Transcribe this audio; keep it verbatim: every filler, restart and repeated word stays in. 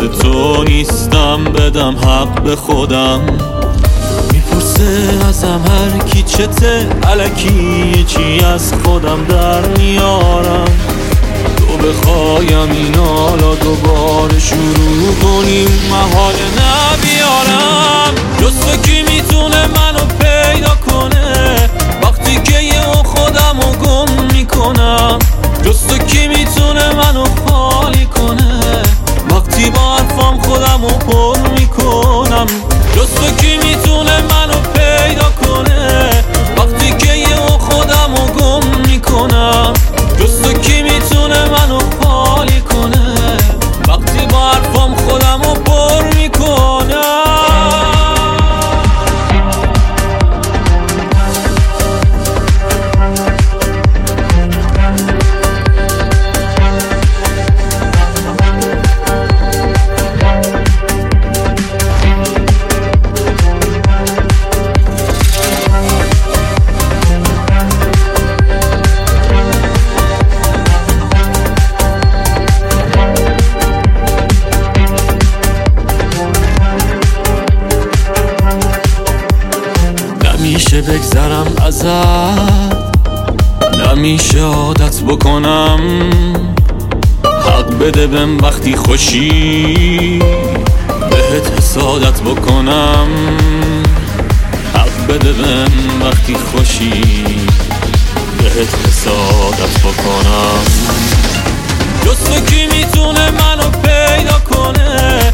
مثل تو نیستم بدم حق به خودم. میپرسه ازم هر کی چته، الکی چی از خودم در میارم. تو بخوایم این حالا دوباره شروع کنیم، محاله نبیارم. جز تو کی میتونه منو پیدا کنه وقتی که یه خودمو گم میکنم؟ جز تو کی میتونه منو خالی کنه وقتی با حرفام خودمو پر میکنم؟ جز تو کی میتونه منو پیدا کنه وقتی که یه خودمو گم میکنم؟ جز تو کی میتونه منو خالی کنه وقتی با حرفام خودمو پر میکنم؟ نمیشه بگذرم ازت، نمیشه عادت بکنم. حق بده بهم وقتی خوشی بهت حسادت بکنم. حق بده بهم وقتی خوشی بهت حسادت بکنم. جز تو کی میتونه منو پیدا کنه